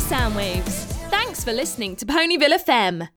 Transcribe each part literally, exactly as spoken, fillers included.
Soundwaves. Thanks for listening to Ponyville F M.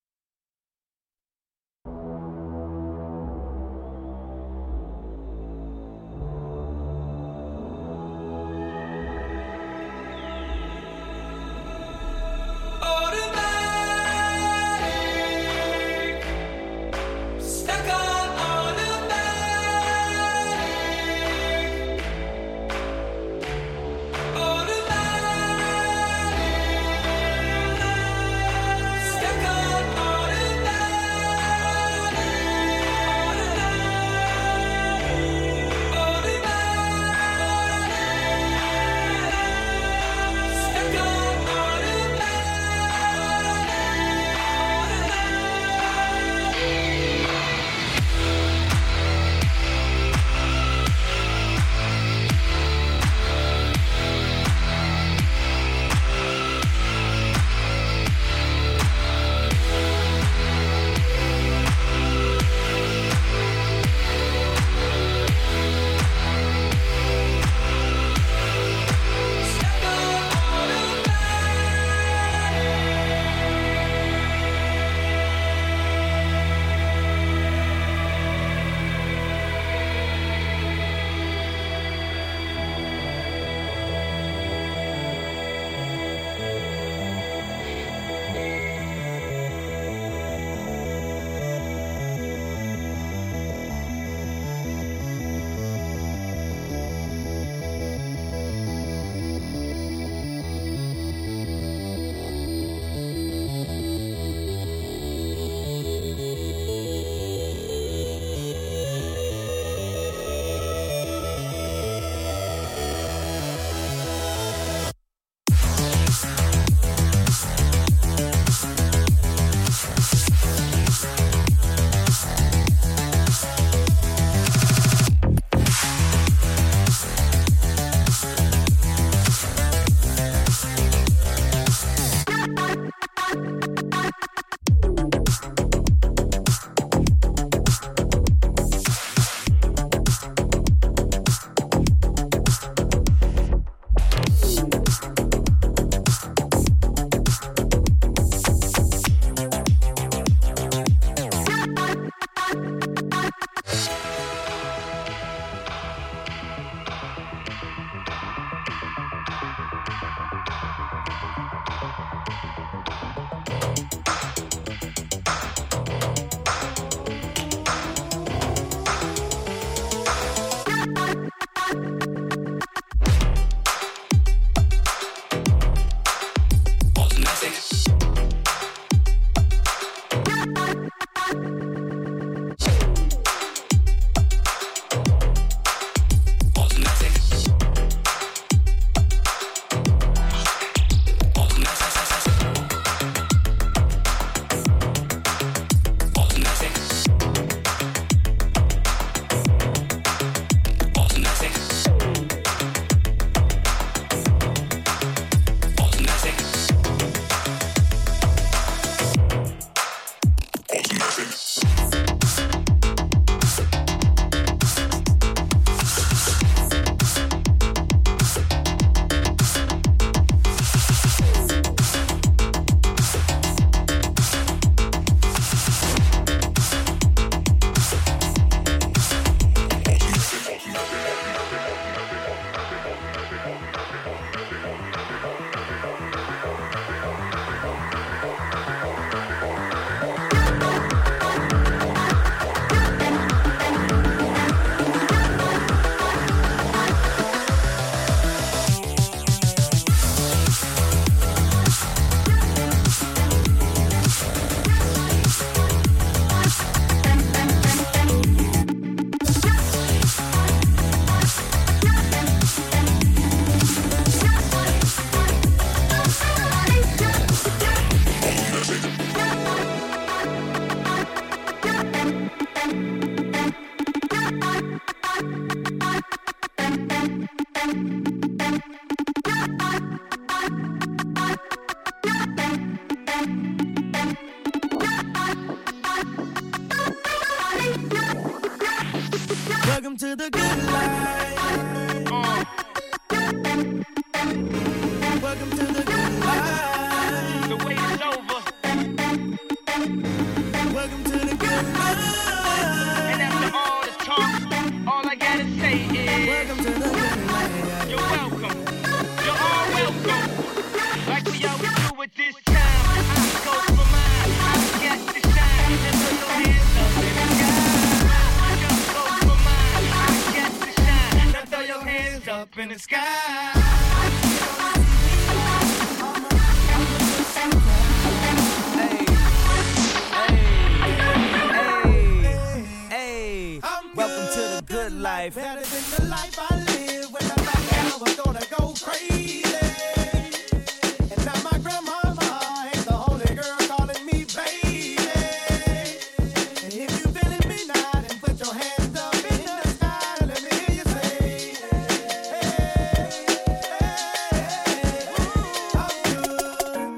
Welcome to the good life. Uh. Welcome to the good life. up in the sky. Welcome to the good life. Better than the life I live when I thought that I was gonna go crazy. And now my grandmama ain't the only girl calling me baby. And if you feeling me now, then put your hands up in the sky and let me hear you say, hey, hey, hey, I'm good.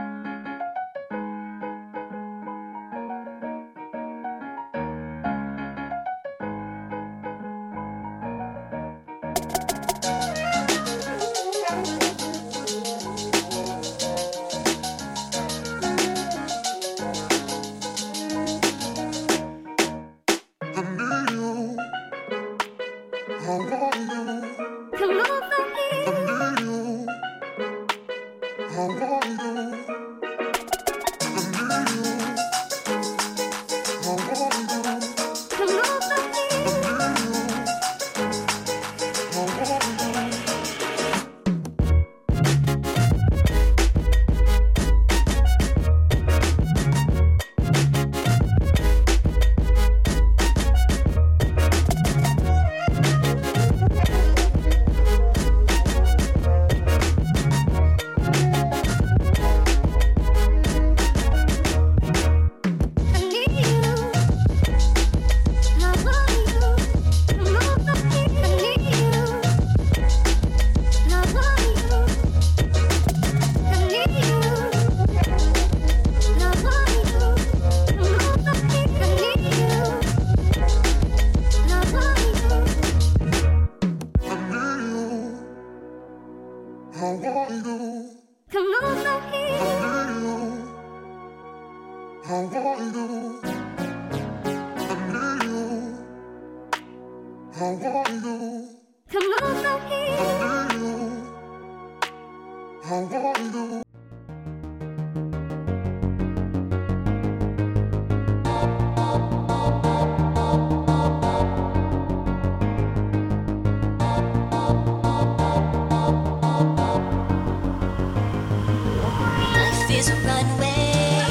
Life is a runway.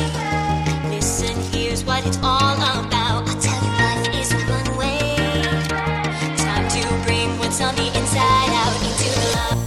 Listen, here's what it's all about. I tell you, life is a runway. Time to bring what's on the inside out into the light.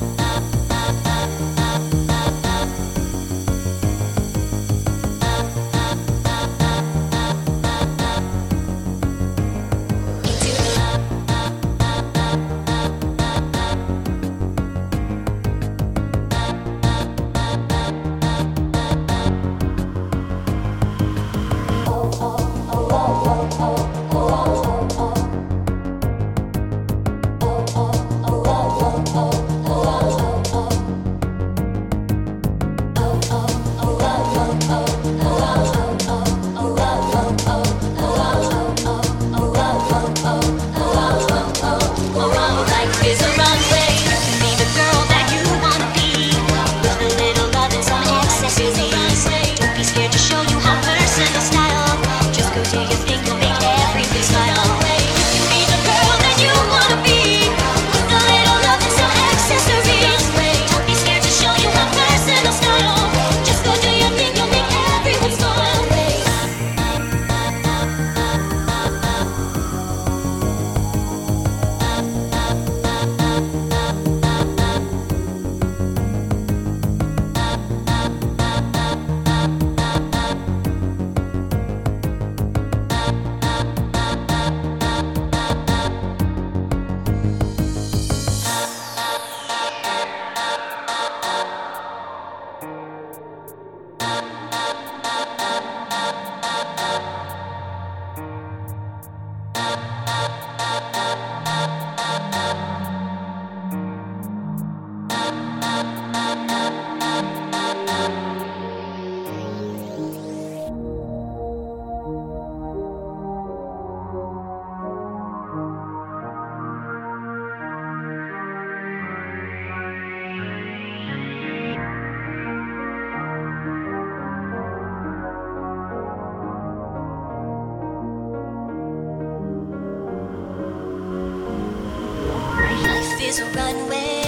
Life is a runway. Be the girl that you wanna be. With a little love and some accessories. Don't be scared to show you how personal style. Just go do your thing, you'll make everything smile. You can be the girl that you wanna be. With a little love and some accessories. Don't be scared to show you how personal style. Just go do your thing, you'll make everyone smile. is a runway.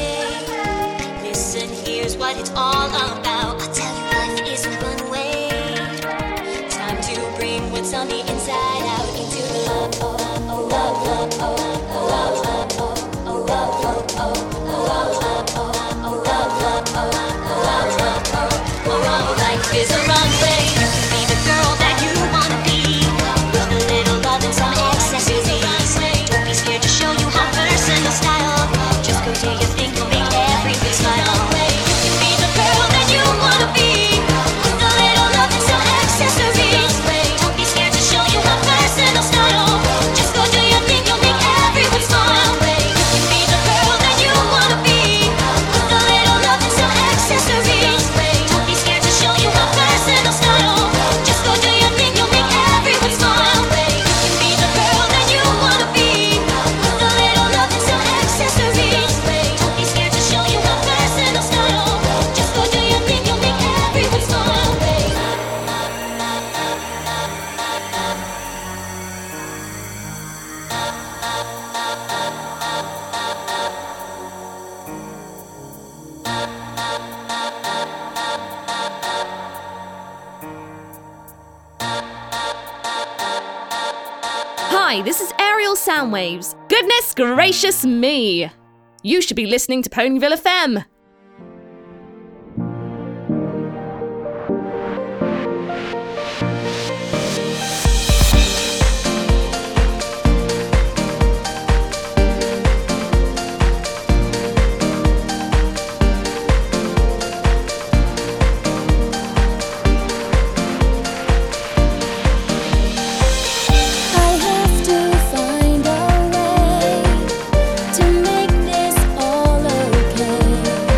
here's what it's all about. I tell you, life is a runway. Time to bring what's on the inside out into the love, oh, oh, love, love, oh, oh, love, love, oh, oh, love, love, oh, oh, love, love, oh, oh, love, love, oh, oh, love, love, oh, oh, oh, life is a runway. You can be the girl that you wanna be, with a little love and some accessories. Don't be scared to show you how personal style. Just go do your thing, you'll make everything smile. You can be the girl that you wanna be, with a little love and some accessories. Don't be scared to show you how personal style. Just go do your thing, you'll make everyone smile. You can be the girl that you wanna be, with a little love and some accessories. Don't be scared to show you how personal style. Just go do your thing, you'll make everyone smile. You can be the girl that you wanna be, with a little love and some accessories. Don't be scared to show you how personal style. Just go do your thing, you'll make everyone smile. Hi, this is Ariel Soundwaves. Goodness gracious me! You should be listening to Ponyville F M. I have to find a way to make this all okay.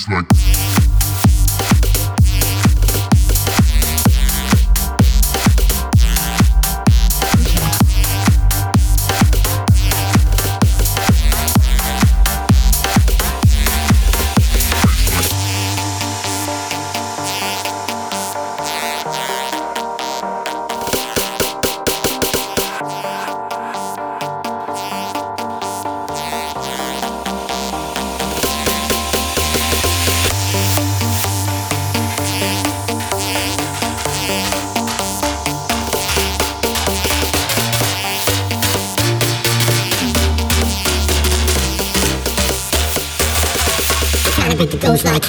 It goes like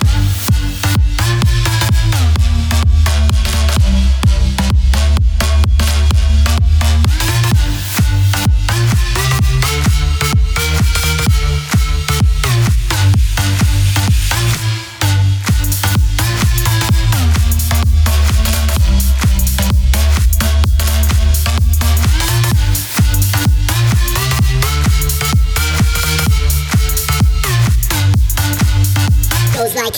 goes like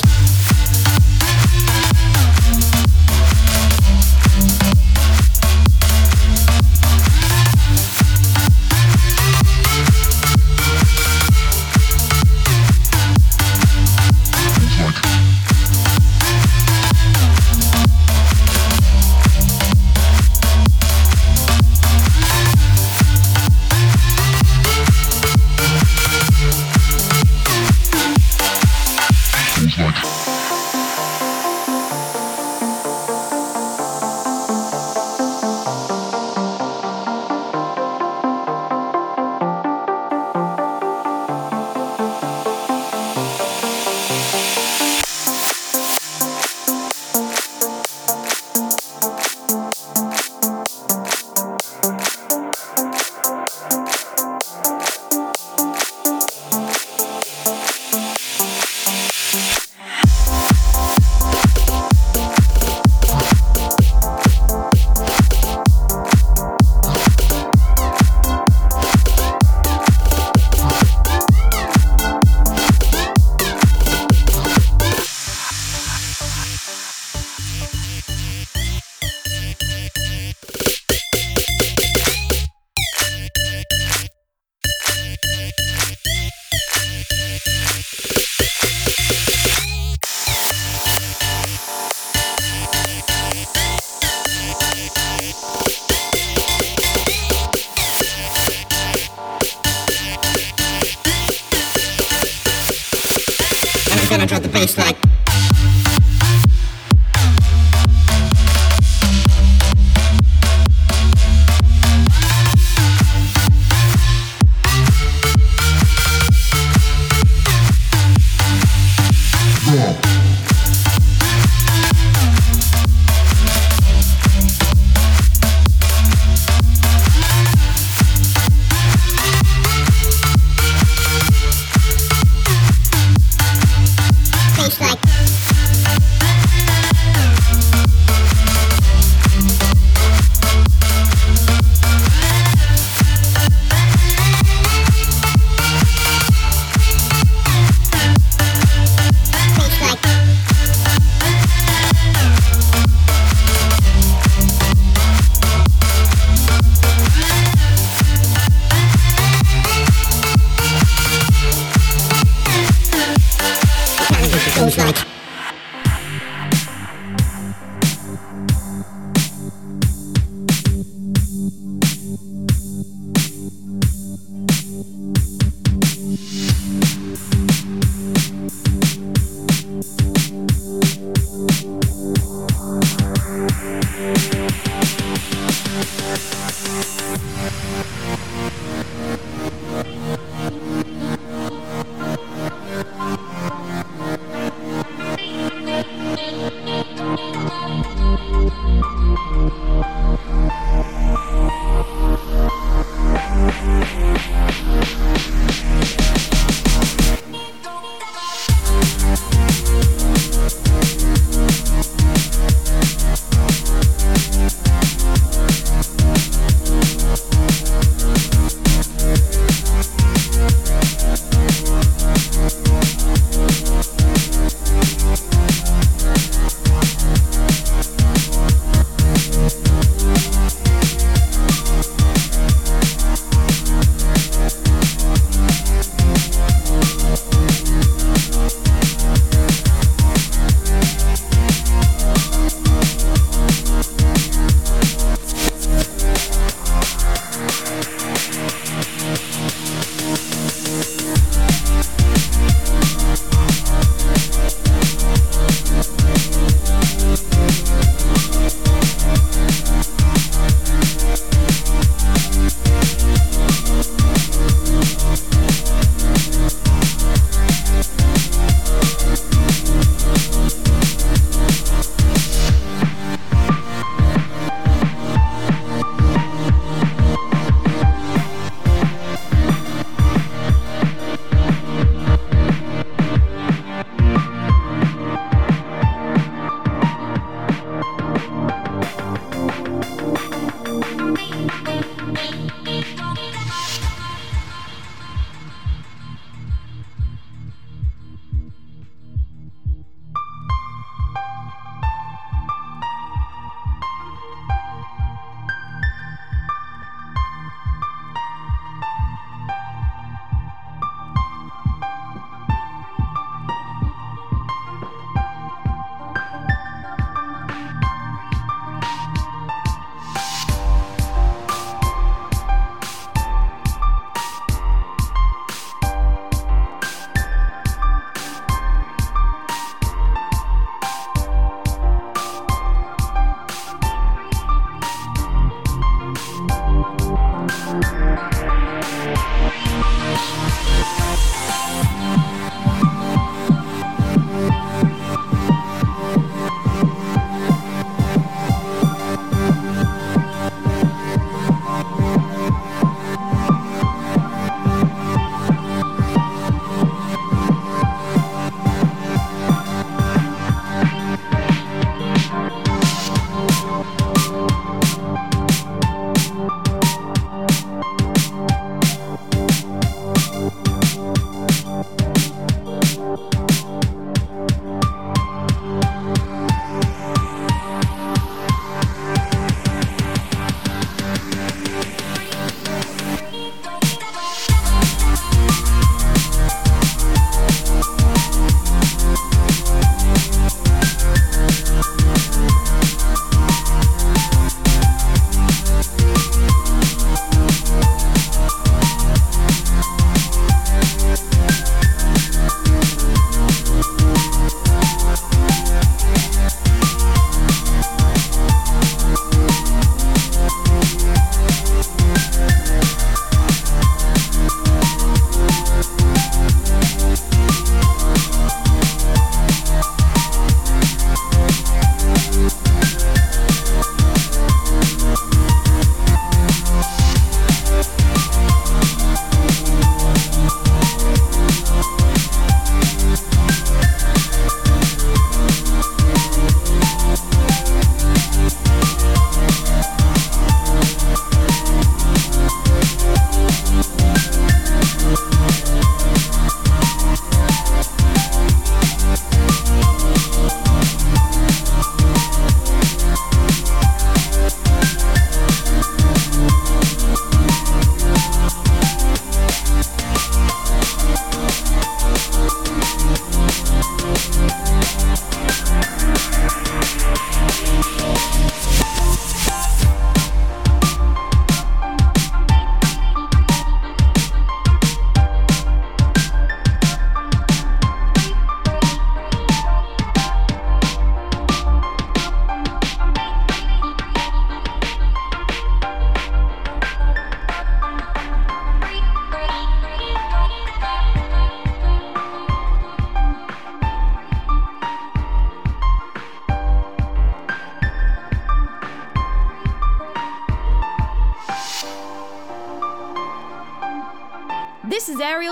and then I drop the bass like bass like bass like it goes like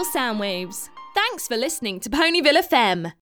Soundwaves. Thanks for listening to Ponyville F M.